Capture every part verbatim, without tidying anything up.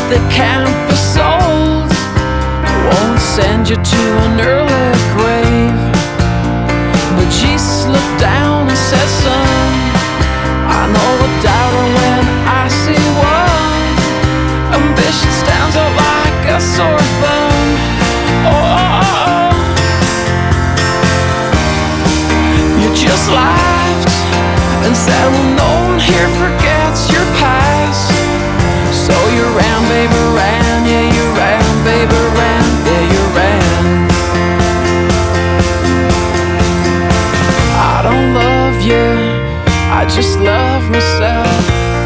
that can't be sold won't send you to an early grave. But Jesus looked down and said, son, I know a doubter when I see one. Ambition stands out like a sore thumb. Oh, oh, oh. You just laughed and said, well, no one here forgets your past. So you ran, baby, ran, yeah, you ran, baby, ran, yeah, you ran. I don't love you, I just love myself.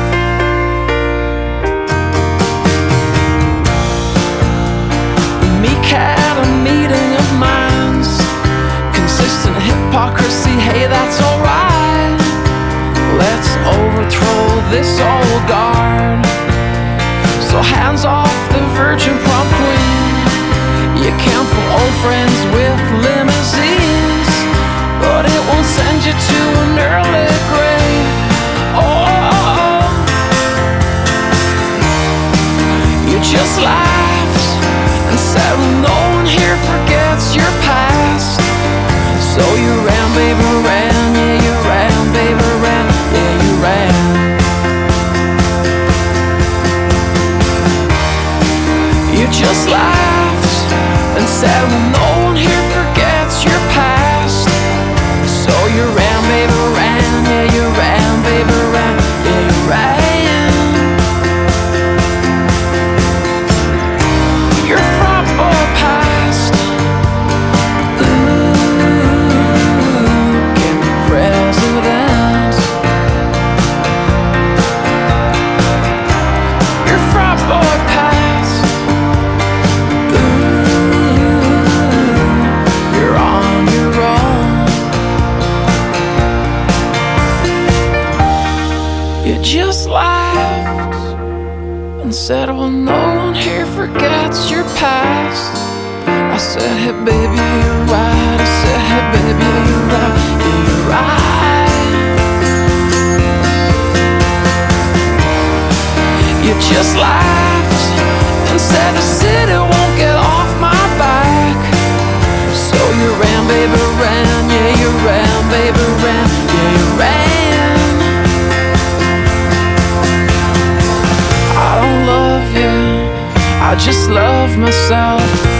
Meek had a meeting of minds, consistent hypocrisy, hey, that's alright. Let's overthrow this old guard. So hands off the virgin prom queen. You can't fool old friends with limousines, but it won't send you to an early grave. Oh, oh, oh. You just laughed and said, well, no one here forgets your past. So you ran, baby, ran, yeah, you ran, baby, ran, yeah, you ran. You just laughed and said, well, no one here forgets your past. So you ran, baby, ran, yeah, you ran, baby, ran, yeah, you ran. Your front boy past, ooh, can be president. Your front boy past, just laughed and said, well, no one here forgets your past. I said, hey, baby, you're right. I said, hey, baby, you're right. Yeah, you're right. You just laughed and said, the city won't get off my back. So you ran, baby, ran. Yeah, you ran, baby, ran. Yeah, you ran. I don't love you, I just love myself.